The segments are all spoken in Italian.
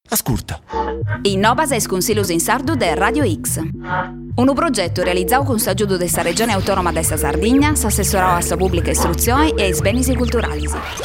Ascolta. Innovas es Consiglios in Sardu de Radio X. Un progetto realizzato con s'aggiudo della Regione Autonoma de sa Sardegna, s'assessorò a sa pubblica istruzione e ai beni culturali.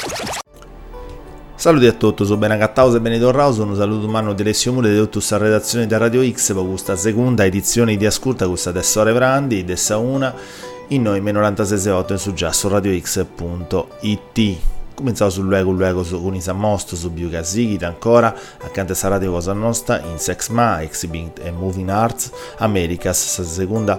Saluti a tutti, sono ben accattato e ben tornato, un saluto umano di Alessio Mure di tutta la redazione di Radio X per questa seconda edizione di Ascolta, questa adesso ore Brandi, dessa una, in noi meno 96.8 su già su radiox.it. Cominciamo sul luogo con i Sammosto, su Biucasigita ancora, accanto a sta radio cosa nostra, in Sexma, Exhibit e Moving Arts, Americas, su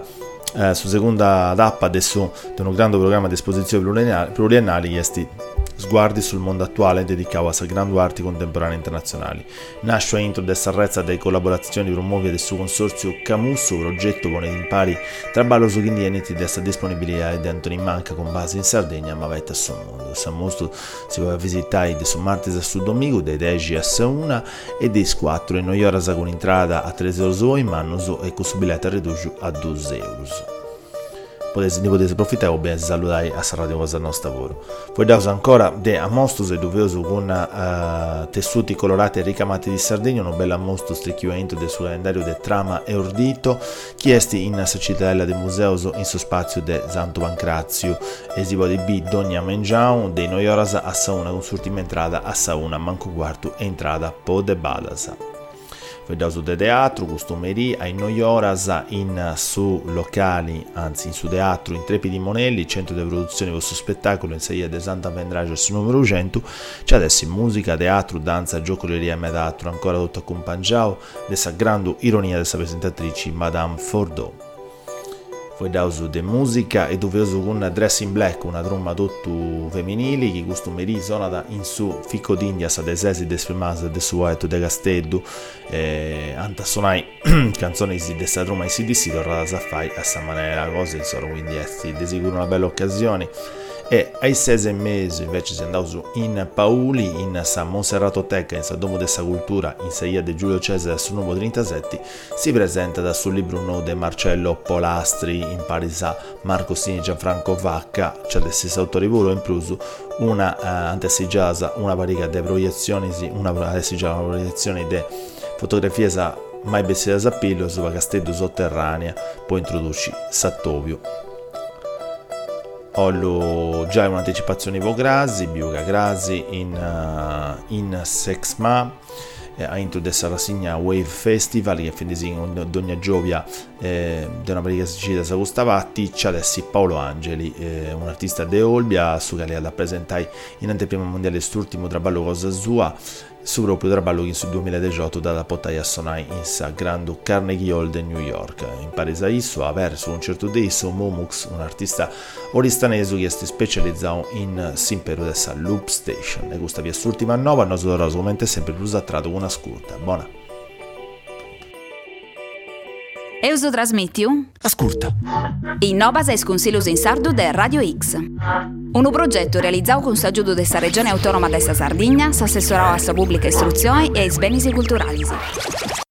seconda tappa adesso di un grande programma di esposizioni pluriennali, questi sguardi sul mondo attuale dedicato a grandi arti contemporanee internazionali. Nasce intro dessa razza delle collaborazioni promuove del suo consorzio Camusso, progetto con i impari tra ballo su indianiti dessa disponibilità di Anthony Manca con base in Sardegna ma vai a sul mondo. Sammosto si può visitare su martedì a su domingo dai 10 a 1 e dei 4 e noi ora con entrata a 3 euro in mano e con biglietto ridotto a 2 euro. Potete approfittare o ben salutare a Radio Cosa nostro lavoro. Poi davo ancora de ammostos e doveroso con tessuti colorati e ricamati di Sardegna, un bel ammostos strecchiamento del suo calendario de trama e ordito, chiesti in cittadella del museo in suo spazio de Santo Pancrazio, esibo di B Dogna Mengiao, dei Noioras a Sauna con surtima entrata a Sauna, manco quarto e entrata po de Badasa. Vedato de teatro, costumeria, ai Noioras in su locali, anzi in su teatro, in Trepidi Monelli, centro di produzione del suo spettacolo in Saia de Santa Vendrage su numero 100, c'è adesso musica, teatro, danza, giocoleria e metatro, ancora tutto accompagnato dessa grande ironia dessa presentatrice Madame Fordeaux. Poi dauso de musica e doveroso con Dress in Black, una tromba tutto femminili che costumeria sonata in su Ficco d'India sa de sesi de sfemase de sueto de Casteddu anta sonai canzoni di questa tromba ICDC tornata a fare a sta maniera cose insomma, quindi è di sicuro una bella occasione. E ai 6 mesi invece si è andato in Pauli, in San Monserratoteca, in San Domo dessa Cultura, in Saia de Giulio Cesare sul numero 37, si presenta da sul libro nuovo de Marcello Polastri, in Parisa Marco Stini Gianfranco Vacca, c'è adesso autori volo in plus una antesigiasa, una parica de proiezioni, una proiezione de fotografie sa mai vestita a pillo su Casteddu sotterranea, poi introduci Sattovio. Ho già un'anticipazione di Grasi, Biuca Grasi in Sexma, a intro dessa rassegna Wave Festival che fin d'ogni giovia di una pratica siciliana sa Gustavatti, c'è adesso Paolo Angeli, un artista de Olbia su che da presentare in anteprima mondiale quest'ultimo traballo cosa sua su proprio traballo che sul 2018 da portare a suonare in sa grande Carnegie Hall di New York. In Parisa isso aver su un certo desso Momux, un artista oristanese che è specializzato in simpero dessa Loop Station e questa via l'ultima nova non sarà solamente sempre più attratto con una scurta. Buona. Euso trasmettiu? Ascolta. Innovas es Consiglios in Sardu de Radio X. Un progetto realizzato con s'aggiudo della Regione Autonoma de sa Sardegna, s'assessorò a sa pubblica istruzione e ai beni culturali.